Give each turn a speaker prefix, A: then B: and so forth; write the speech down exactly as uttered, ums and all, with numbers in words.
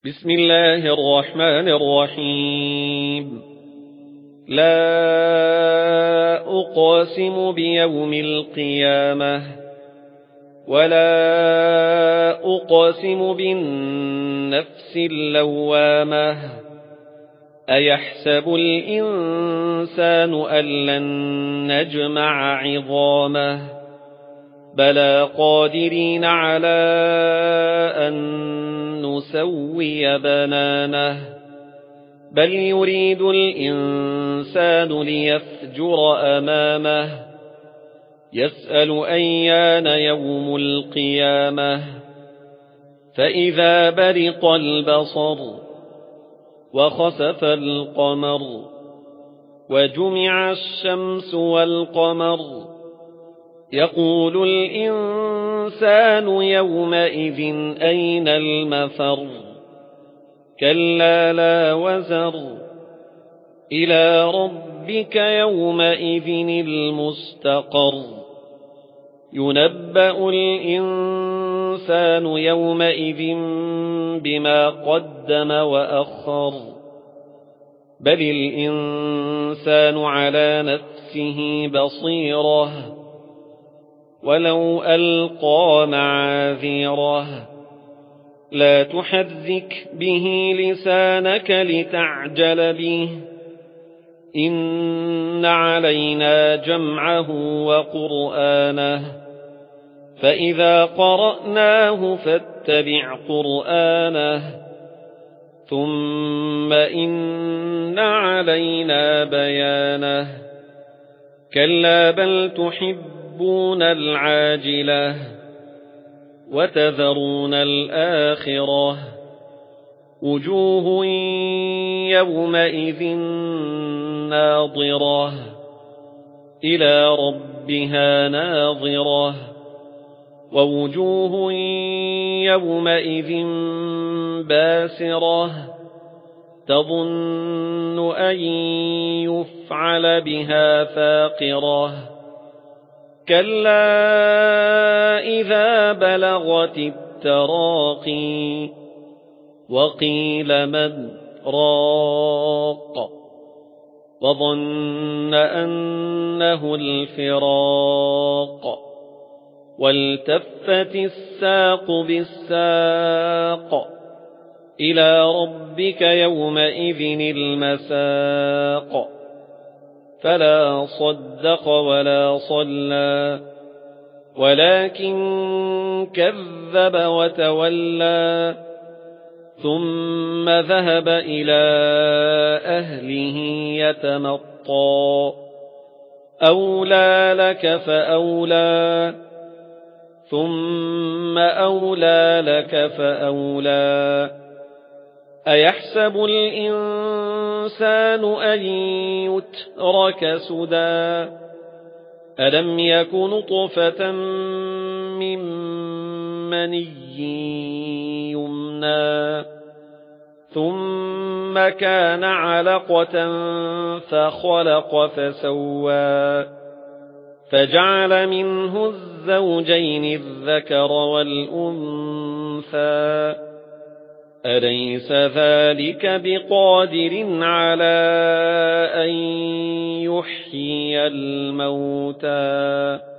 A: بسم الله الرحمن الرحيم. لا أقسم بيوم القيامة ولا أقسم بالنفس اللوامة أيحسب الإنسان أن لن نجمع عظامه بلى قادرين على أن نسوي بنانه بل يريد الإنسان ليفجر أمامه يسأل أيان يوم القيامة فإذا برق البصر وخسف القمر وجمع الشمس والقمر يقول الإنسان يومئذ أين المفر كلا لا وزر إلى ربك يومئذ المستقر ينبأ الإنسان يومئذ بما قدم وأخر بل الإنسان على نفسه بصيرة ولو ألقى معاذيره لا تحرك به لسانك لتعجل به إن علينا جمعه وقرآنه فإذا قرأناه فاتبع قرآنه ثم إن علينا بيانه كلا بل تحبون العاجلة وتذرون الآخرة وجوه يومئذ ناظرة إلى ربها ناظرة ووجوه يومئذ باسرة تظن أن يفعل بها فاقرة كلا إذا بلغت التراقي وقيل من راق وظن أنه الفراق والتفت الساق بالساق إلى ربك يومئذ المساق فلا صدق ولا صلى ولكن كذب وتولى ثم ذهب إلى أهله يتمطى أولى لك فأولى ثم أولى لك فأولى أيحسب الإنسان أن يترك سدى ألم يك نطفة من مني يمنى ثم كان علقة فخلق فسوى فجعل منه الزوجين الذكر والأنثى أليس ذلك بقادر على أن يحيي الموتى